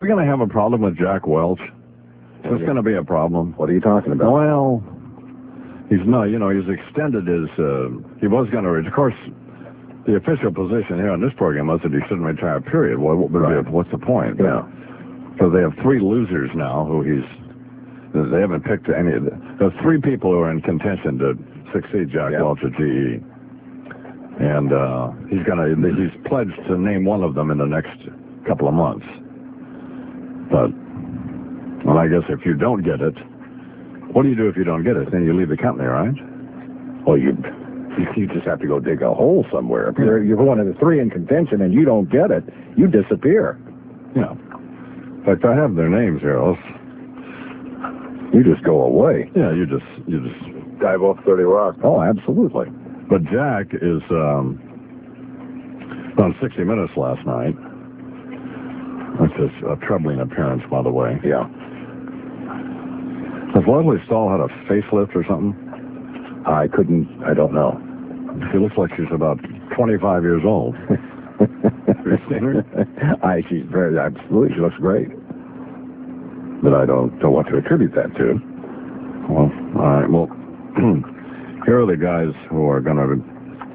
We're going to have a problem with Jack Welch. There's going to be a problem. What are you talking about? Well, he's not, he's extended his, he was going to, of course, the official position here on this program was that he shouldn't retire, period. What's the point? Yeah. So they have three losers now who they haven't picked any of there's three people who are in contention to succeed Jack Welch at GE. And he's pledged to name one of them in the next couple of months. But, well, I guess if you don't get it, what do you do if you don't get it? Then you leave the company, right? Well, you just have to go dig a hole somewhere. If you're one of the three in contention and you don't get it, you disappear. Yeah. In fact, I have their names here. You just go away. Yeah, you just dive off 30 Rock. Oh, absolutely. But Jack is on 60 Minutes last night. That's just a troubling appearance, by the way. Yeah. Has Leslie Stahl had a facelift or something? I don't know. She looks like she's about 25 years old. Have you seen her? She's absolutely, she looks great. But I don't know what to attribute that to. Well, all right, well, here are the guys who are going to,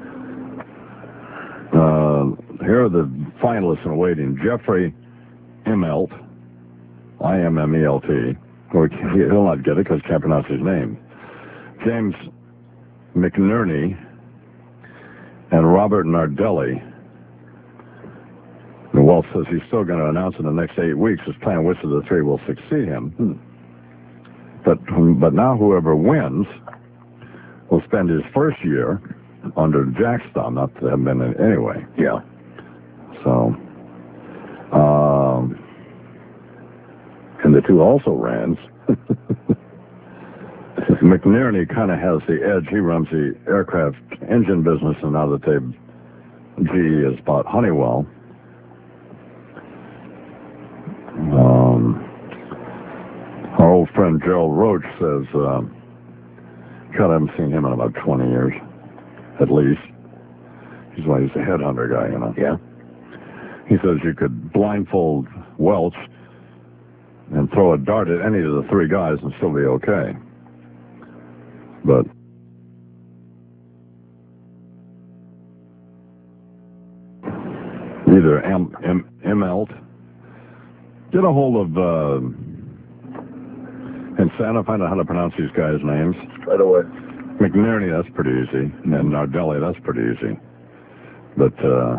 here are the finalists in waiting. Jeffrey Immelt, I-M-M-E-L-T. He'll not get it because he can't pronounce his name. James McNerney and Robert Nardelli. And Walt says he's still going to announce in the next 8 weeks his plan which of the three will succeed him. But now whoever wins will spend his first year under Jack's thumb, not to have been anyway. Yeah. So, and the two also ran. McNerney kind of has the edge. He runs the aircraft engine business, and now that GE has bought Honeywell. Our old friend Gerald Roach says, God, I haven't seen him in about 20 years, at least. He's a headhunter guy, Yeah. He says you could blindfold Welch and throw a dart at any of the three guys and still be okay. But either Immelt, get a hold of and Santa, find out how to pronounce these guys' names. Right away. McNerney, that's pretty easy. And Nardelli, that's pretty easy. But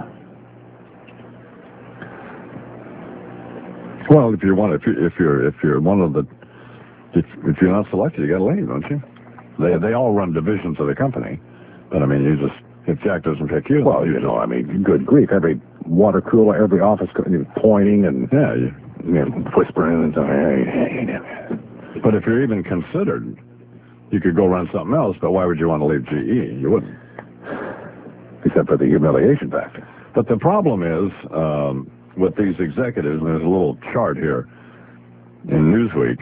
well, if you're one of the, if you're not selected, you got to leave, don't you? They all run divisions of the company, but I mean, if Jack doesn't pick you, well, good grief, every water cooler, every office pointing and whispering and saying, But if you're even considered, you could go run something else. But why would you want to leave GE? You wouldn't, except for the humiliation factor. But the problem is with these executives, and there's a little chart here in Newsweek.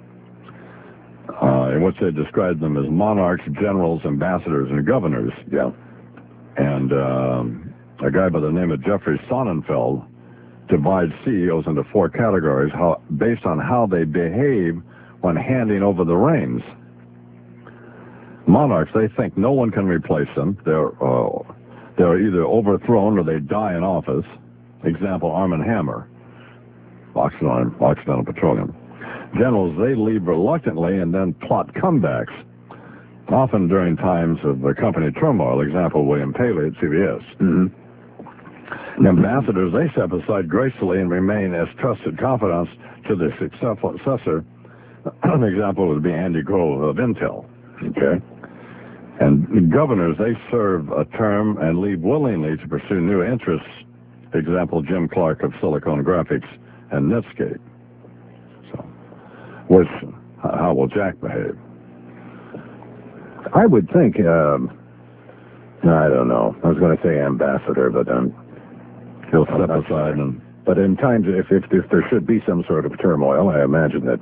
In which they describe them as monarchs, generals, ambassadors, and governors. Yeah. And a guy by the name of Jeffrey Sonnenfeld divides CEOs into 4 categories based on how they behave when handing over the reins. Monarchs, they think no one can replace them. They're either overthrown or they die in office. Example, Arm & Hammer, Occidental Petroleum. Generals, they leave reluctantly and then plot comebacks, often during times of company turmoil. Example, William Paley at CBS. Mm-hmm. Ambassadors, they step aside gracefully and remain as trusted confidants to their successor. An example would be Andy Grove of Intel. Okay. And governors, they serve a term and leave willingly to pursue new interests. Example, Jim Clark of Silicon Graphics and Netscape. How will Jack behave? I would think, I don't know. I was going to say ambassador, but he'll step aside. But in times, if there should be some sort of turmoil, I imagine that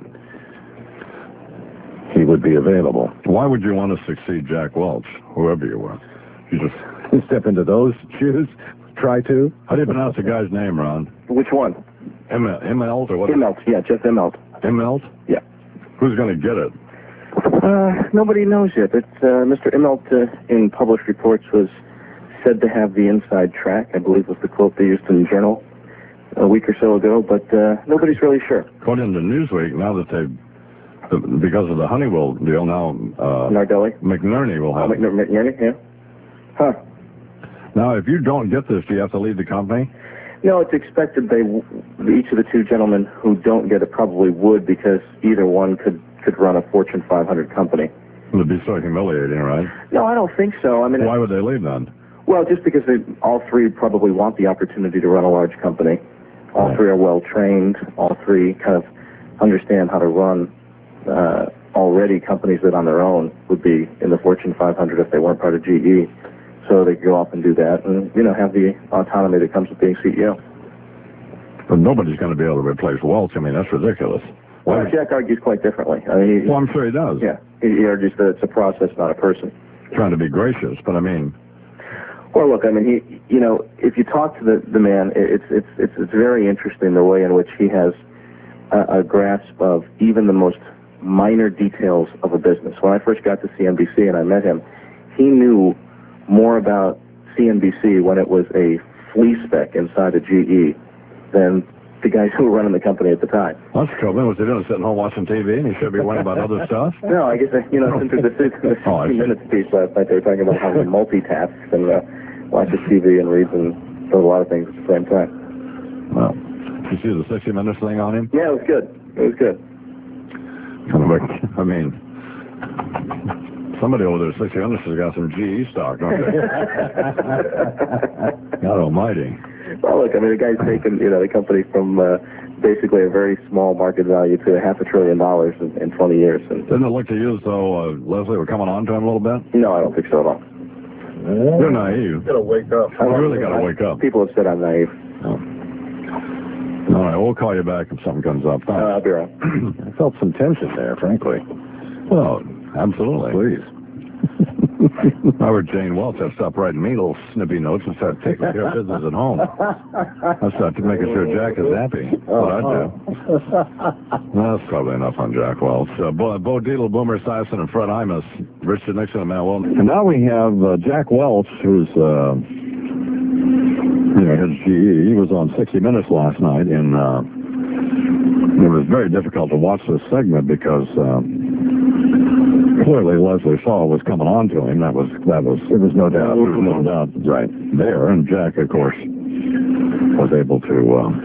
he would be available. Why would you want to succeed Jack Welch, whoever you were? You just step into those shoes. Try to. How do you pronounce the guy's name, Ron? Which one? Immelt or what? Immelt, yeah, Jeff Immelt. Immelt? Yeah. Who's going to get it? Nobody knows yet. It's Mr. Immelt, in published reports, was said to have the inside track, I believe was the quote they used in the Journal a week or so ago, but nobody's really sure. According to Newsweek, now that because of the Honeywell deal, now Nardelli? McNerney will have it. McNerney, yeah. Huh. Now, if you don't get this, do you have to leave the company? No, it's expected each of the two gentlemen who don't get it probably would, because either one could run a Fortune 500 company. It would be so humiliating, right? No, I don't think so. I mean, why would they leave then? Well, just because all three probably want the opportunity to run a large company. All three are well trained. All three kind of understand how to run already companies that on their own would be in the Fortune 500 if they weren't part of GE. So they could go off and do that and, have the autonomy that comes with being CEO. But nobody's going to be able to replace Welch. I mean, that's ridiculous. Well, Jack argues quite differently. I mean, I'm sure he does. Yeah. He argues that it's a process, not a person. Trying to be gracious, but I mean... Well, look, I mean, if you talk to the man, it's very interesting the way in which he has a grasp of even the most minor details of a business. When I first got to CNBC and I met him, he knew more about CNBC when it was a flea speck inside of GE than the guys who were running the company at the time. That's the trouble. Was he doing sitting home watching TV and he should be worrying about other stuff? No, I guess, since the 60 Minutes piece last night, they were talking about how he multitasks and watches TV and reads and does a lot of things at the same time. Well, did you see the 60 Minutes thing on him? Yeah, it was good. It was good. I mean, somebody over there at 60 Minutes has got some GE stock, don't they? God almighty. Well, look, I mean, the guy's taken, the company from basically a very small market value to $500 billion in 20 years. And doesn't it look to you as though, Leslie, we're coming on to him a little bit? No, I don't think so at all. You're naive. You gotta wake up. You really gotta wake up. People have said I'm naive. Oh. All right, we'll call you back if something comes up. I'll be around. I felt some tension there, frankly. Well, absolutely. Please. I heard Jane Welch. I'd stop writing me little snippy notes and start taking care of business at home. I'd start making sure Jack is happy. That's what I'd do. That's probably enough on Jack Welch. Bo Dietl, Boomer Esiason, and Fred Imus. Richard Nixon and Matt Wilson. And now we have Jack Welch, who's his GE. He was on 60 Minutes last night, and it was very difficult to watch this segment because clearly Leslie Shaw was coming on to him. There was no doubt. There was no doubt right there. And Jack, of course, was able to,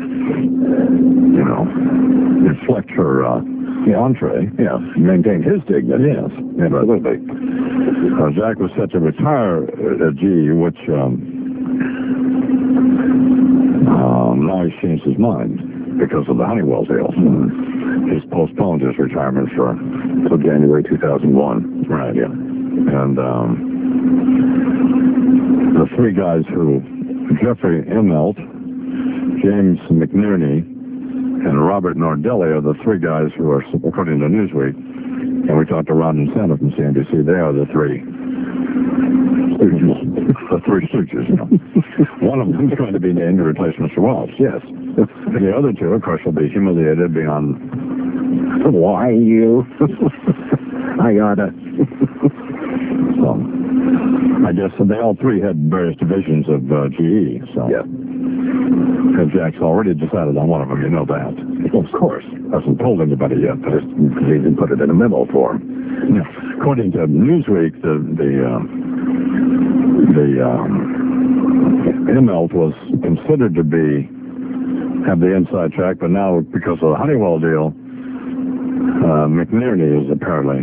inflect her entree. Yeah, maintain his dignity. Yes, absolutely. Jack was set to retire at GE, which now he's changed his mind because of the Honeywell deal. He's postponed his retirement until January 2001. Right. Yeah. And the three guys Jeffrey Immelt, James McNerney, and Robert Nardelli are the three guys who are, according to Newsweek, and we talked to Ron and Santa from CNBC, they are the three stooges. The three stooges. One of them is going to be named to replace Mr. Welch. Yes. The other two, of course, will be humiliated beyond... Why you? I gotta. So, I guess they all three had various divisions of GE, so... Yeah. And Jack's already decided on one of them, you know that. Well, of course. Hasn't told anybody yet, but he didn't put it in a memo form. Yeah. According to Newsweek, the Immelt was considered to have the inside track, but now because of the Honeywell deal, McNerney is apparently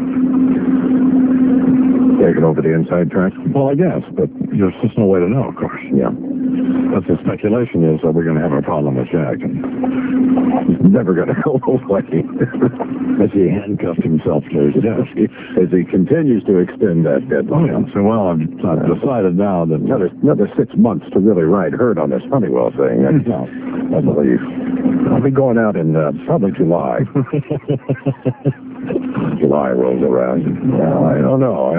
taking over the inside track. Well, I guess, but there's just no way to know, of course. Yeah. But the speculation is that we're going to have a problem with Jack. And he's never going to go away. As he handcuffed himself to his desk. As he continues to extend that deadline. Oh, yeah. So, well, I've decided now that... Another 6 months to really ride herd on this Honeywell thing. I believe. I'll be going out in probably July. July rolls around. Well, I don't know.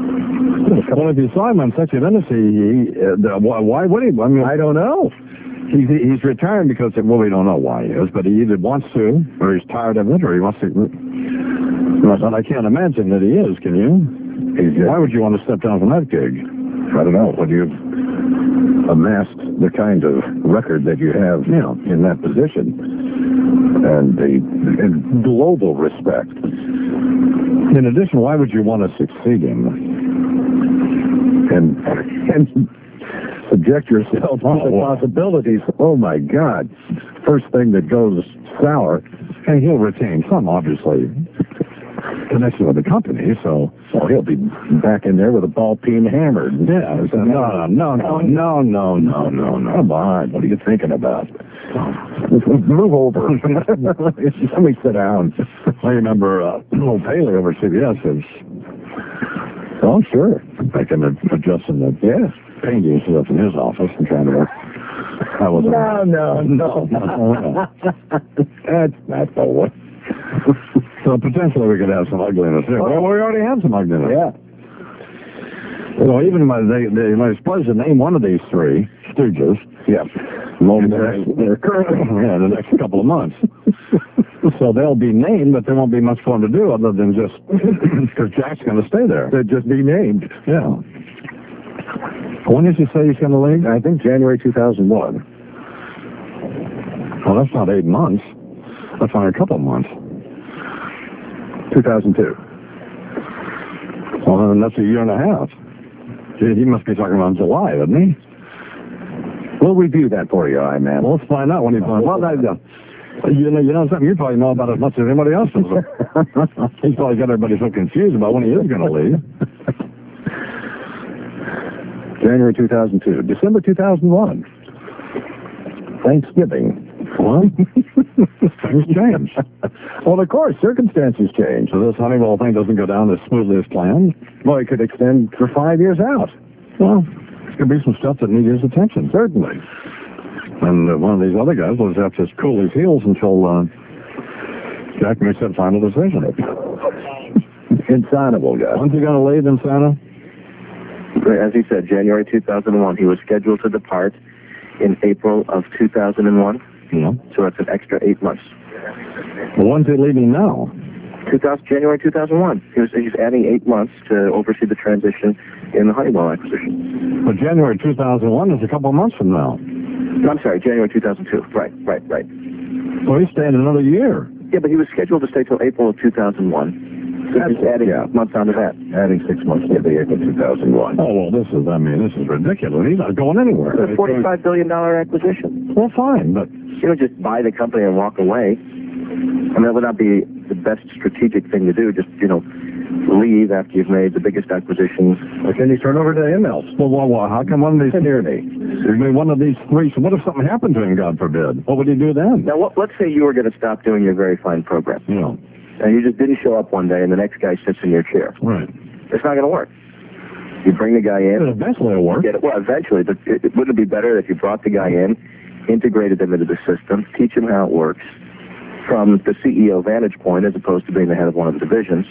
Well, if you saw him on 60 Minutes, why would he? I mean, I don't know. He's retiring because, well, we don't know why he is, but he either wants to, or he's tired of it, or he wants to. But I can't imagine that he is, can you? Why would you want to step down from that gig? I don't know. When you've amassed the kind of record that you have in that position, and the global respect. In addition, why would you want to succeed him? And subject yourself to the possibilities. Oh, my God. First thing that goes sour. And he'll retain some, obviously, connection with the company, so... Well, he'll be back in there with a ball peen hammered. Yeah. No. Come on. What are you thinking about? Move over. Let me sit down. I remember old Paley over at CBS is... Oh, sure. I can adjust in the paintings that's in his office and trying to work. I wasn't... No. That's not the one. So potentially we could have some ugliness here. Well, we already have some ugliness. Yeah. So even when they was supposed to name one of these three stooges. Yeah. They're currently in the next couple of months. So they'll be named, but there won't be much for them to do other than just because Jack's going to stay there. They'll just be named. Yeah. When did you say he's going to leave? I think January 2001. Well, that's not 8 months. That's only a couple of months. 2002. Well, then that's a year and a half. Gee, he must be talking about July, doesn't he? We'll review that for you, man. Well, let's find out when he finds out. You know something you probably know about as much as anybody else does. He's probably got everybody so confused about when he is going to leave. January 2002. December 2001. Thanksgiving. What? Things change. Well, of course, circumstances change. So this Honeywell thing doesn't go down as smoothly as planned? Well, it could extend for 5 years out. Well, there could be some stuff that needs his attention. Certainly. And one of these other guys will just have to cool his heels until Jack makes that final decision. Insanable guy. When's he going to leave, Insana? As he said, January 2001. He was scheduled to depart in April of 2001. Yeah. So that's an extra 8 months. Well, when's he leaving now? January 2001. He's adding 8 months to oversee the transition in the Honeywell acquisition. But January 2001 is a couple of months from now. I'm sorry, January 2002. Right. So he's staying another year. Yeah, but he was scheduled to stay till April of 2001. So he's adding 8 months onto that. Adding 6 months to the April 2001. Oh, well, this is ridiculous. He's not going anywhere. It's a $45 billion acquisition. Well, fine, but... You don't just buy the company and walk away. And that would not be the best strategic thing to do. Just, leave after you've made the biggest acquisition. Well, can you turn over to Immelt? Well, how come one of these... Tierney. One of these three... So what if something happened to him, God forbid? What would he do then? Now, let's say you were going to stop doing your very fine program. Yeah. And you just didn't show up one day and the next guy sits in your chair. Right. It's not going to work. You bring the guy in... Eventually it'll work. Well, eventually, but wouldn't it be better if you brought the guy in, integrated them into the system, teach him how it works from the CEO vantage point as opposed to being the head of one of the divisions,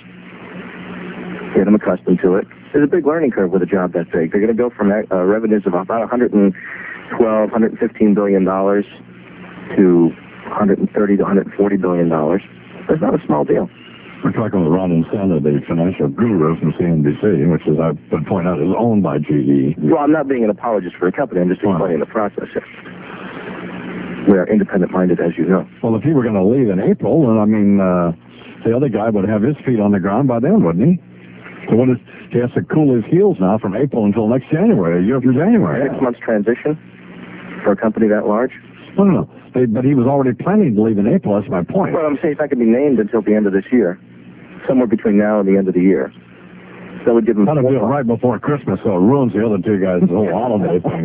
get him accustomed to it. There's a big learning curve with a job that big. They're going to go from revenues of about $112, $115 billion to $130 to $140 billion. That's not a small deal. We're talking with Ron Insana, the financial guru from CNBC, which, as I've been pointing out, is owned by GE. Well, I'm not being an apologist for a company. I'm just explaining the process here. We are independent-minded, as you know. Well, if he were going to leave in April, then, the other guy would have his feet on the ground by then, wouldn't he? So he has to cool his heels now from April until next January, a year from January. 6 months transition for a company that large? No. But he was already planning to leave in April, that's my point. Well, I'm saying if I could be named until the end of this year, somewhere between now and the end of the year. That would give him... Got to do it right before Christmas, so it ruins the other two guys' whole holiday thing.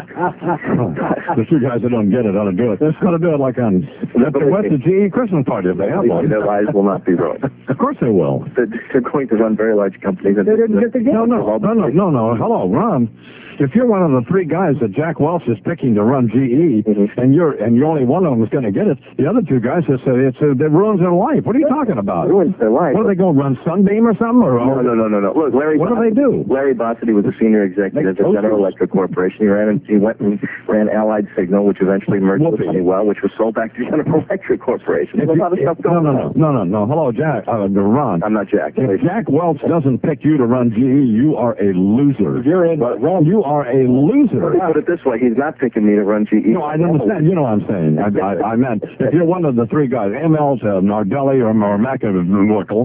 The two guys that don't get it ought to do it. They're going to do it like on the GE Christmas party if they have one. Their lives will not be ruined. Of course they will. They're going to run very large companies. They didn't get the game. No. Hello, Ron. If you're one of the three guys that Jack Welch is picking to run GE, and you're only one of them is going to get it, the other two guys just say it ruins their life. What are you talking about? Ruins their life. What are they going to run Sunbeam or something? No. look, Larry. What do they do? Larry Bossidy was a senior executive at General Electric Corporation. He went and ran Allied Signal, which eventually merged with Honeywell, which was sold back to General Electric Corporation. There's a lot of stuff going on. No. Hello, Jack. Ron. I'm not Jack. If Jack Welch doesn't pick you to run GE, you are a loser. You are a loser. Let me put it this way: he's not picking me to run GE. No, I understand. You know what I'm saying. I meant if you're one of the three guys, ML to Nardelli or McAsnuckle,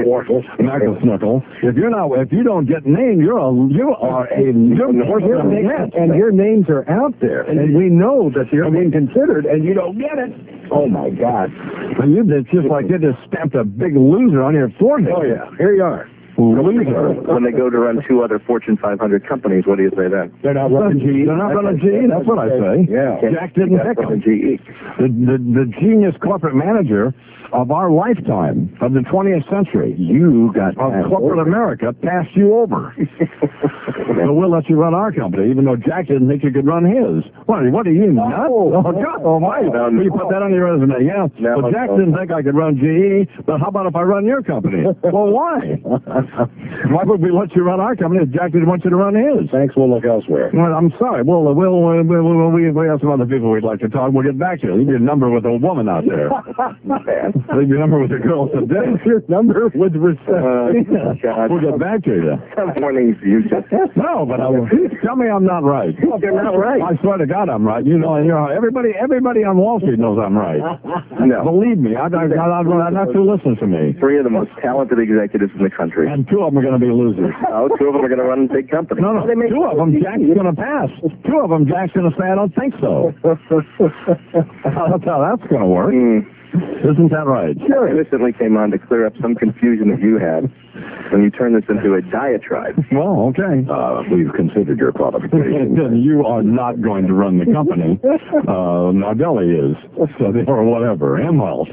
if you don't get named, you're worse than that. And your names are out there, and we know that you're being considered, and you don't get it. Oh my God! It's just like they just stamped a big loser on your forehead. Oh yeah, here you are. Loser. When they go to run 2 other Fortune 500 companies, what do you say then? They're not running GE. They're not running GE. That's what I say. Yeah. Jack didn't pick them. GE. The genius corporate manager of our lifetime, of the 20th century, of corporate America, passed you over. So we'll let you run our company, even though Jack didn't think you could run his. What are you, nuts? Oh, my. You put that on your resume, yeah. Well, Jack didn't think I could run GE, but how about if I run your company? Well, why? Why would we let you run our company if Jack didn't want you to run his? Thanks, we'll look elsewhere. Well, I'm sorry. We have some other people we'd like to talk. We'll get back to you. Leave your number with a woman out there. Leave your number with a girl today. Your number with respect. We'll get back to you. Some mornings you just... No, but tell me I'm not right. You're not right. I swear to God I'm right. You know, everybody on Wall Street knows I'm right. No. Believe me, I'm not to listen to me. 3 of the most talented executives in the country. And 2 of them are going to be losers. Oh, 2 of them are going to run big companies. No, 2 of them Jack's going to pass. 2 of them Jack's going to say, I don't think so. That's how that's going to work. Isn't that right? Sure. I innocently came on to clear up some confusion that you had when you turned this into a diatribe. Well, okay. We've considered your qualifications. You are not going to run the company. Nardelli is. Or whatever. Emil.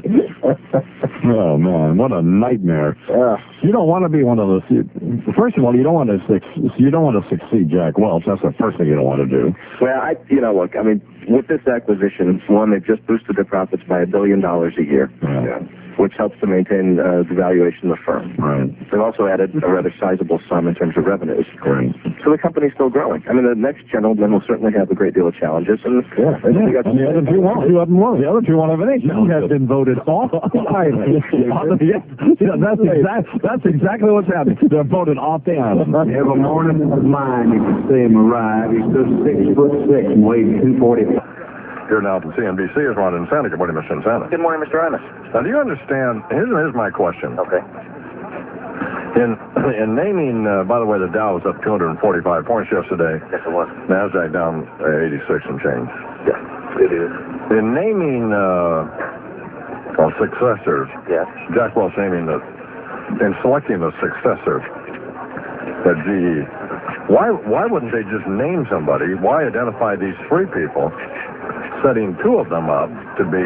Oh, man. What a nightmare. You don't want to be one of those. First of all, you don't want to succeed Jack Welch. That's the first thing you don't want to do. Well, look, I mean, with this acquisition, one, they've just boosted their profits by $1 billion a year, which helps to maintain the valuation of the firm. Right. They've also added a rather sizable sum in terms of revenues. Right. So the company's still growing. I mean, the next gentleman will certainly have a great deal of challenges. And and the other 2 won't. 2 of them won't. The other 2 won't have any challenges. You have been voted off. That's exactly what's happening. They're voted off the island. Every morning of mine, you can see him arrive. He stood 6'6" and weighed 245. Here now from CNBC is Ron Insana. Good morning, Mr. Insana. Good morning, Mr. Imus. Now, do you understand? Here's my question. Okay. In naming, by the way, the Dow was up 245 points yesterday. Yes, it was. NASDAQ down 86 and change. Yes, it is. In naming successors, Yes. Jack Welch in selecting the successor at GE, why wouldn't they just name somebody? Why identify these 3 people, setting 2 of them up to be...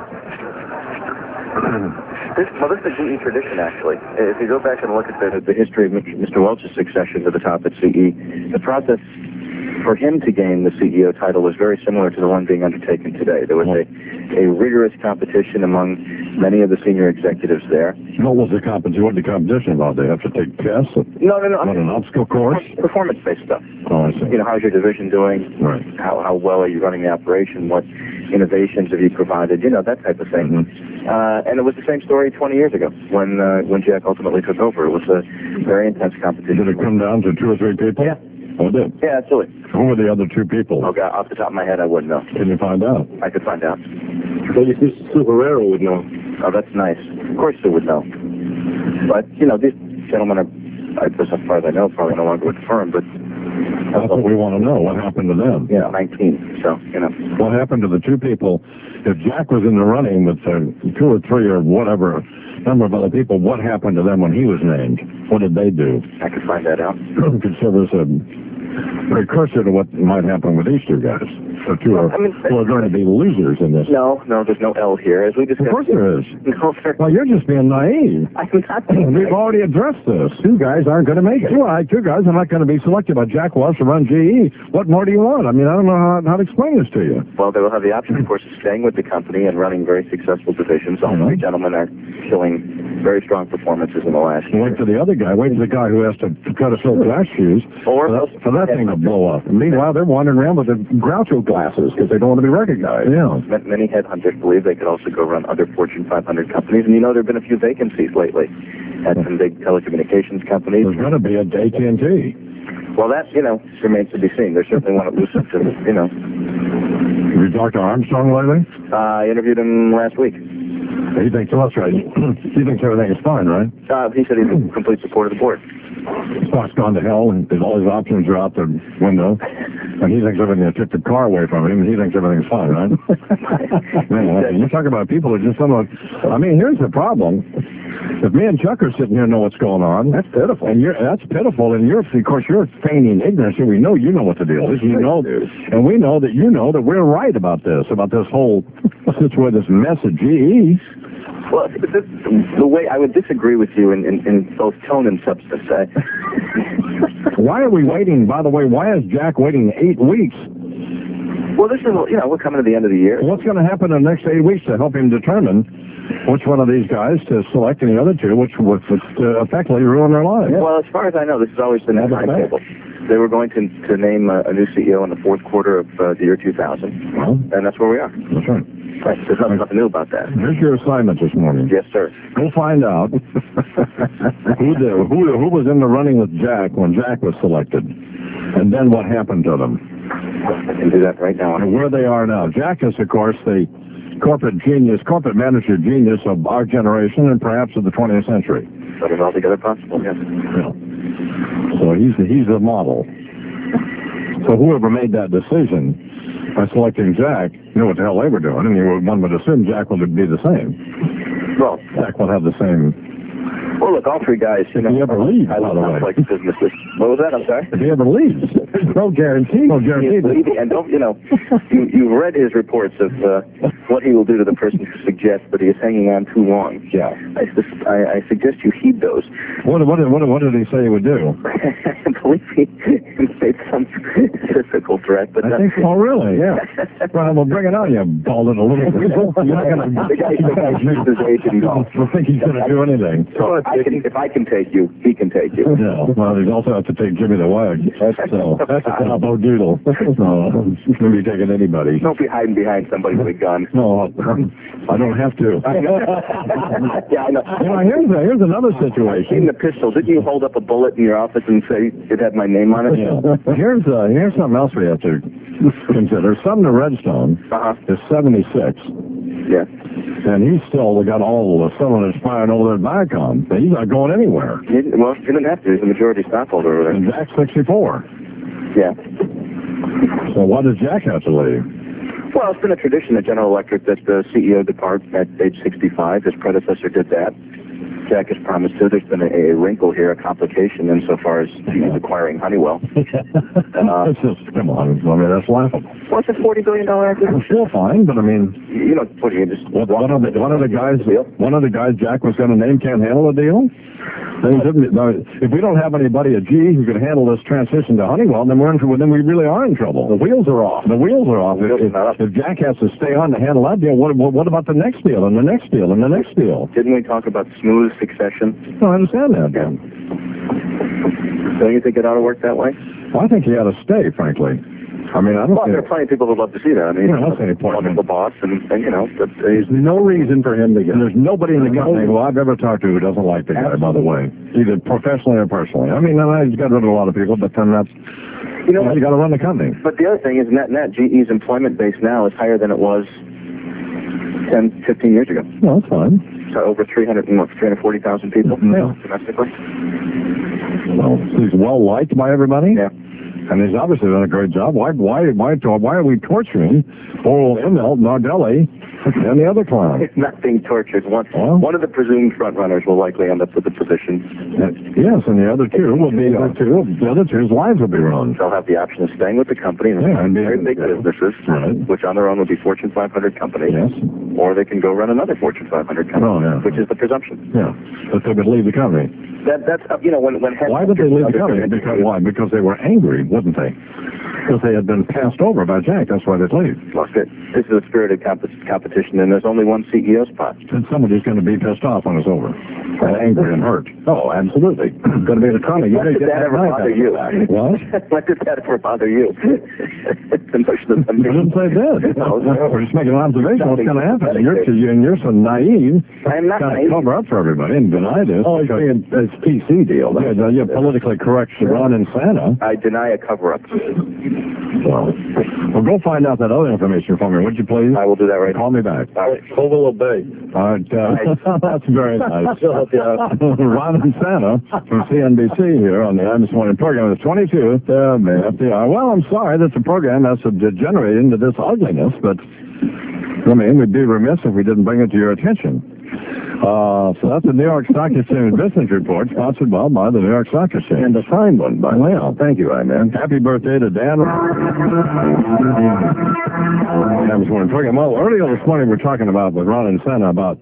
This is the GE tradition, actually. If you go back and look at the history of Mr. Welch's succession to the top at CE, the process for him to gain the CEO title was very similar to the one being undertaken today. There was a rigorous competition among many of the senior executives there. What was the competition? What the competition about? They have to take tests? No. What, an obstacle course? Performance-based stuff. Oh, I see. How's your division doing? Right. How well are you running the operation? What innovations have you provided? That type of thing. And it was the same story 20 years ago when Jack ultimately took over. It was a very intense competition. Did it come down to 2 or 3 people? Yeah. Oh, it did? Yeah, absolutely. Who were the other 2 people? Oh, God, off the top of my head, I wouldn't know. Can you find out? I could find out. Maybe Sue Herrera would know. Oh, that's nice. Of course Sue would know. But, these gentlemen are, as far as I know, probably no longer with the firm, but... That's what we want to know. What happened to them? Yeah, 19, so, What happened to the 2 people? If Jack was in the running with 2 or 3 or whatever number of other people, what happened to them when he was named? What did they do? I could find that out. Could serve as a precursor to what might happen with these 2 guys. So 2 are going to be losers in this. No, there's no L here. As we discussed. Of course there is. No, there. Well, you're just being naive. I'm not being We've already addressed this. 2 guys aren't going to make it. 2 guys are not going to be selected by Jack Welch to run GE. What more do you want? I mean, I don't know how to explain this to you. Well, they will have the option, of course, of staying with the company and running very successful divisions. All 3 gentlemen are killing very strong performances in the last year. Wait for the other guy. Wait for the guy who has to try to sell glass shoes for that thing to blow up. And meanwhile, they're wandering around with the Groucho glasses because they don't want to be recognized. Yeah. Many headhunters believe they could also go run other Fortune 500 companies, and there have been a few vacancies lately at some big telecommunications companies. There's going to be a AT&T. Well, that, remains to be seen. They certainly want to loosen to, Have you talked to Armstrong lately? I interviewed him last week. He thinks, that's right. He thinks everything is fine, right? He said he's in complete support of the board. Stock's gone to hell, and all his options are out the window. And he thinks everything, they took the car away from him, and he thinks everything's fine, right? Man, you talk about people that just somewhat... I mean, here's the problem. If me and Chuck are sitting here and know what's going on, that's pitiful. And that's pitiful, and of course, you're feigning ignorance, and we know you know what the deal is. And we know that you know that we're right about this whole situation, this mess at GE. Well, the way I would disagree with you in both tone and substance. Why are we waiting? By the way, why is Jack waiting 8 weeks? Well, this is, we're coming to the end of the year. What's going to happen in the next 8 weeks to help him determine which one of these guys to select and the other two, which would effectively ruin their lives? Well, as far as I know, this has always been the timetable. They were going to name a new CEO in the fourth quarter of the year 2000, and that's where we are. That's right. Right. There's nothing new about that. Here's your assignment this morning. Yes, sir. Go find out who was in the running with Jack when Jack was selected, and then what happened to them. I can do that right now. And where they are now. Jack is, of course, the corporate manager genius of our generation and perhaps of the 20th century. That is altogether possible, yes. Yeah. So he's the model. So whoever made that decision by selecting Jack knew what the hell they were doing, and one would assume Jack would be the same. Well, Jack will have the same. Well, look, all three guys, if he ever leaves, by the way. Like businesses. What was that? I'm sorry? If he ever leaves. No guarantee. No guarantee. And don't, you've read his reports of what he will do to the person who suggests that he is hanging on too long. Yeah. I suggest you heed those. What did he say he would do? I believe he made some physical threat. But oh, really? Yeah. Well, bring it on, you balded a little bit. You're not going to think he's going to do anything. So if I can take you, he can take you. Yeah. Well, he's also have to take Jimmy the Wag. That's a combo doodle. No, he's going to be taking anybody. Don't be hiding behind somebody with a gun. No, I don't have to. Yeah, I know. Here's another situation. I've seen the pistol. Didn't you hold up a bullet in your office and say it had my name on it? Yeah. Here's something else we have to consider. Sumner Redstone is 76. Yeah. And he's still got all the cylinders firing over there at Viacom. He's not going anywhere. Well, he didn't have to. He's the majority stockholder over there. And Jack's 64. Yeah. So why does Jack have to leave? Well, it's been a tradition at General Electric that the CEO depart at age 65. His predecessor did that. Jack has promised to. There's been a wrinkle here, a complication insofar as he's acquiring Honeywell. Come on, that's laughable. Well, it's a $40 billion acquisition. It's still fine, but I mean, what do you just? One of the guys Jack was going to name can't handle the deal. If we don't have anybody at GE who can handle this transition to Honeywell, then we really are in trouble. The wheels are off. If Jack has to stay on to handle that deal, what about the next deal and the next deal and the next deal? Didn't we talk about smooth succession? No, I understand that. Yeah. Don't you think it ought to work that way? Well, I think he ought to stay, frankly. I mean, I don't there are plenty of people who would love to see that. I mean, wonderful boss, and but there's no reason for him to get. There's nobody in the company who I've ever talked to who doesn't like the guy, by the way, either professionally or personally. I mean, he's got rid of a lot of people, but then that's, you got to run the company. But the other thing is, net GE's employment base now is higher than it was 10, 15 years ago. Well, that's fine. So over 340,000 people domestically. Well, he's well liked by everybody. Yeah. And he's obviously done a great job. Why are we torturing old Immelt, Nardelli, and the other clown? It's not being tortured. One of the presumed front runners will likely end up with the position. Yes, and the other two will be the other two's lives will be ruined. They'll have the option of staying with the company and very big businesses, which on their own would be Fortune 500 companies. Yes. Or they can go run another Fortune 500 company, which is the presumption. Yeah, but they would leave the company. That's when why did they leave the company? Because they were angry, wouldn't they? Because they had been passed over by Jack. That's why they'd leave. Well, this is a spirited competition, and there's only one CEO spot. And somebody's going to be pissed off when it's over. angry and hurt. Oh, absolutely. Going to be the comic. When did that ever bother you? What? When did that ever bother you? The notion of I didn't say that. We're just making an observation. What's going to happen? You're so naive. I'm not Trying to naive. cover up for everybody and deny this. Oh, it's PC deal. Yeah, you're politically correct, Ron and Santa. I deny a cover-up. Well, go find out that other information for me, would you please? I will do that right now. Call me back. All right. Full obey. All right, that's very nice. Ron and Santa from CNBC here on the I'm This Morning program. It's 22. Yeah, man. FDR. Well, I'm sorry that the program has degenerated into this ugliness, but I mean, we'd be remiss if we didn't bring it to your attention. So that's the New York Stock Exchange Business Report, sponsored by the New York Stock Exchange. And a signed one, by the way. Thank you, man. Happy birthday to Dan. I was wondering, talking well, earlier this morning we were talking about with Ron and Santa about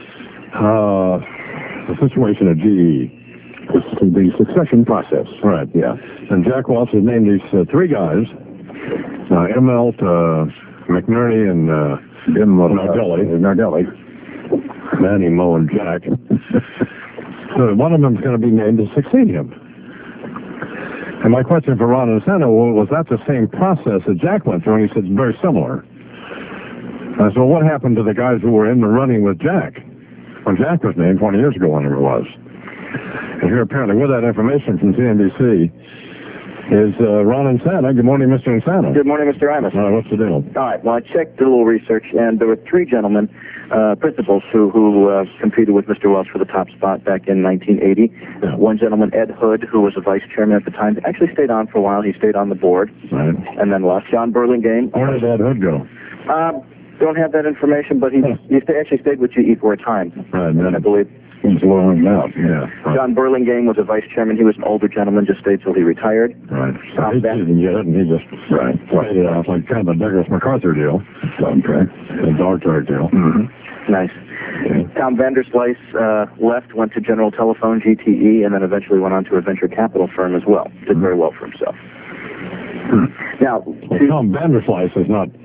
the situation at GE. The succession process. Right. Yeah. And Jack Welch has named these three guys, Immelt, McNerney, and Nardelli. Manny, Mo, and Jack. So one of them is going to be named to succeed him. And my question for Ron and Santa was that the same process that Jack went through? And he said it's very similar. So what happened to the guys who were in the running with Jack when Jack was named 20 years ago, whenever it was? And here apparently with that information from CNBC is Ron and Santa. Good morning, Mr. and Santa. Good morning, Mr. Imus. What's the deal? All right. Well, I checked, did a little research, and there were three gentlemen, principals, who competed with Mr. Welch for the top spot back in 1980. Yeah. One gentleman, Ed Hood, who was a vice chairman at the time, actually stayed on for a while. He stayed on the board, Right. and then left. John Burlingame. Where did Ed Hood go? Don't have that information, but he actually stayed with GE for a time. Right, I believe. He's blowing out. Yeah. Right. John Burlingame was a vice chairman. He was an older gentleman, just stayed till he retired. Right. So he didn't get it, and he just faded out like kind of a Douglas MacArthur deal. Okay. A dog tag deal. Mm-hmm. Nice. Okay. Tom Vanderslice left, went to General Telephone, GTE, and then eventually went on to a venture capital firm as well. Did very well for himself. Now, Tom Vanderslice is not,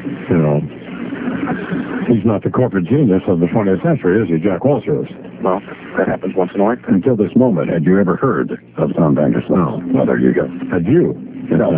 he's not the corporate genius of the 20th century, is he? Jack Welch is. Well, that happens once in a while. Until this moment, had you ever heard of Tom Vanderslice? No. Well, there you go. Had you? No.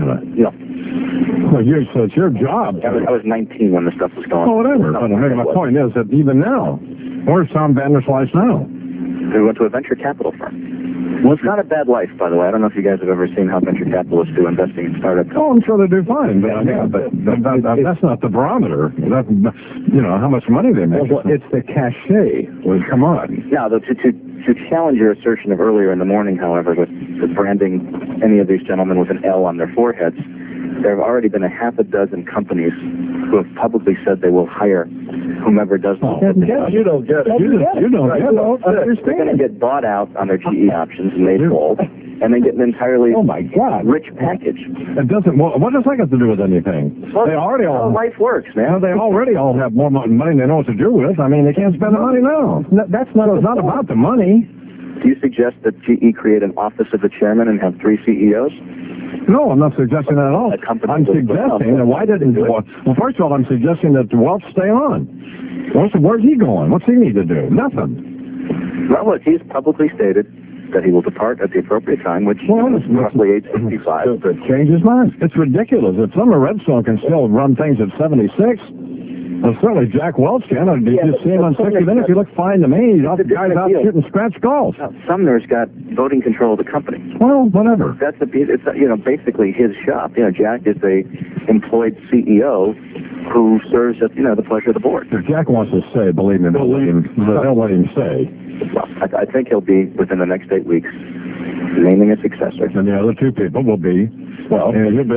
Well, so it's your job. I was 19 when this stuff was going on. Oh, whatever. But my point is that even now, where's Tom Vanderslice now? He went to a venture capital firm. Well, it's not a bad life, by the way. I don't know if you guys have ever seen how venture capitalists do investing in startup companies. Oh, I'm sure they do fine, but that's not the barometer. That, how much money they make. Well, it's the cachet. Well, come on. Now, to challenge your assertion of earlier in the morning, however, with branding any of these gentlemen with an L on their foreheads, there have already been a half a dozen companies who have publicly said they will hire whomever does the You don't get it. You don't get it. They're going to get bought out on their GE options and made whole, and then get an entirely rich package. It doesn't. What does that got to do with anything? Well, they already all. Life works, man. They already all have more money than they know what to do with. I mean, they can't spend the money now. That's not. It's not about the money. Do you suggest that GE create an office of the chairman and have 3 CEOs? No, I'm not suggesting that at all. I'm suggesting that why didn't... Well, first of all, I'm suggesting that Welch stay on. Where's he going? What's he need to do? Nothing. Well, look, he's publicly stated that he will depart at the appropriate time, which is roughly age 65. So change his mind. It's ridiculous. If Summer Redstone can still run things at 76... Well, certainly Jack Welch can. Did you see him on 60 Minutes? He looked fine to me. The guy's out shooting scratch golf. Sumner's got voting control of the company. Well, whatever. It's basically his shop. Jack is a employed CEO who serves at the pleasure of the board. If Jack wants to stay, believe me, they'll let him stay. Well, I think he'll be within the next 8 weeks naming a successor. And the other 2 people will be. Well,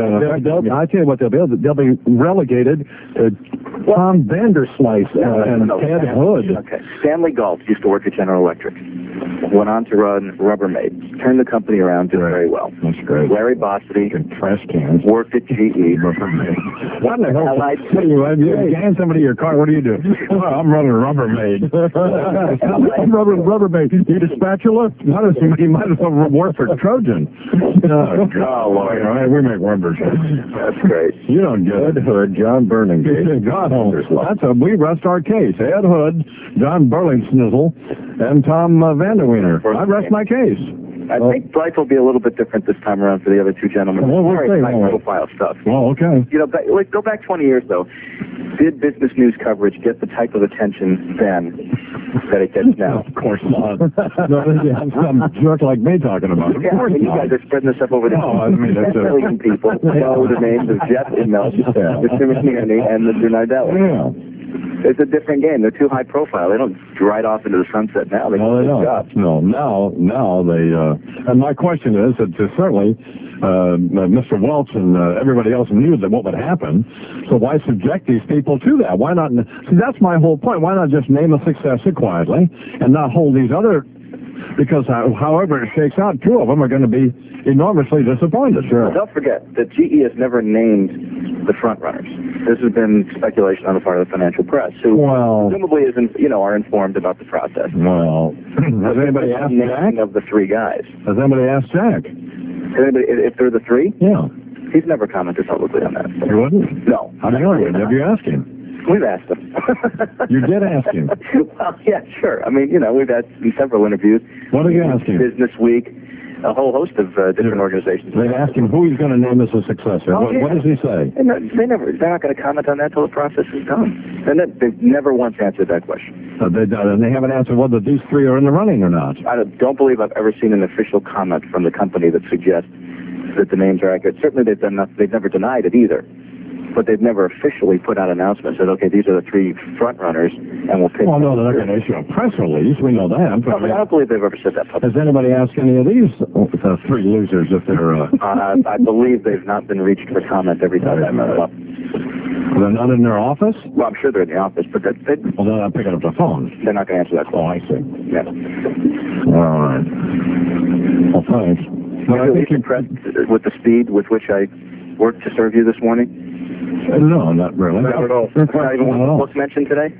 I tell you what they'll be. They'll be relegated to Tom Vanderslice and Ted Hood. Okay. Stanley Galt used to work at General Electric. Went on to run Rubbermaid. Turned the company around, did very well. That's great. Larry Bossidy trash cans. worked at GE. What in the hell? You hand somebody your car. What do you do? Well, I'm running Rubbermaid. Rubbermaid. You need a spatula? You might as well work for Trojan. Oh, God, Lord. All right, we make rubbers. That's great. You don't get it. Ed Hood, John Burlingame. God, we rest our case. Ed Hood, John Burlingsnizzle, and Tom Vanderwiener. I rest my case. I think Blythe will be a little bit different this time around for the other two gentlemen. Well, we'll Very see. high-profile stuff. Well, okay. You know, go back 20 years, though. Did business news coverage get the type of attention then that it gets now? Of course not. No, you have some jerk like me talking about it. Of course you not. guys are spreading this up over the I mean, that's a million people know the names of Jeff Immelt, Mr. McNerney, and Mr. Nardelli. Yeah. It's a different game. They're too high profile. They don't ride off into the sunset now. They No, they don't. No, now they, and my question is that certainly Mr. Welch and everybody else knew that what would happen, so why subject these people to that? Why not? See, that's my whole point. Why not just name a successor quietly and not hold these other, because however it shakes out, two of them are going to be enormously disappointed. Sure. Don't forget that GE has never named the front runners. This has been speculation on the part of the financial press, who presumably are informed about the process. Well, has anybody asked Jack? Of the three guys. Has anybody asked Jack? If they're the three? Yeah. He's never commented publicly on that. He wouldn't? No. How do you know? Have you asked him? We've asked him. You did ask him? Well, yeah, sure. I mean, we've had several interviews. What did you ask him? Business Week, a whole host of different organizations. They asked him who he's going to name as a successor. What does he say? They're not going to comment on that until the process is done. And they've never once answered that question. They haven't answered whether these three are in the running or not. I don't believe I've ever seen an official comment from the company that suggests that the names are accurate. Certainly they've never denied it either. But they've never officially put out announcements that, okay, these are the three front runners, and we'll pick. Well, no, they're not going to issue a press release. We know that. No, I don't believe they've ever said that publicly. Has anybody asked any of these three losers if they're... I believe they've not been reached for comment every time I met them up. They're not in their office? Well, I'm sure they're in the office, but well, they're not picking up the phone. They're not going to answer that call. Oh, I see. Yeah. All right. Well, thanks. Well, I think you're impressed with the speed with which I worked to serve you this morning? No, not really. Not at all. Not even one of the books mentioned today?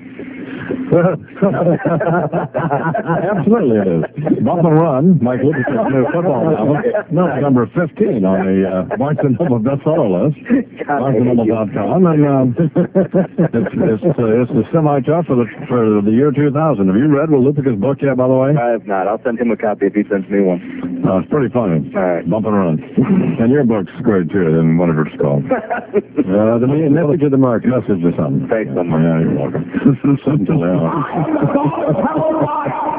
Absolutely it is. Bump and Run, Mike Lucas's new football novel. No, number 15 on the Barnes & Noble bestseller list. BarnesandNoble.com. And it's the semi-tough for the year 2000. Have you read Will Lupica's book yet, by the way? I have not. I'll send him a copy if he sends me one. It's pretty funny. All right. Bump and Run. And your book's great, too, than whatever it's called. The message of the mark, message or something. Thanks so much. Yeah, you're welcome. Until now.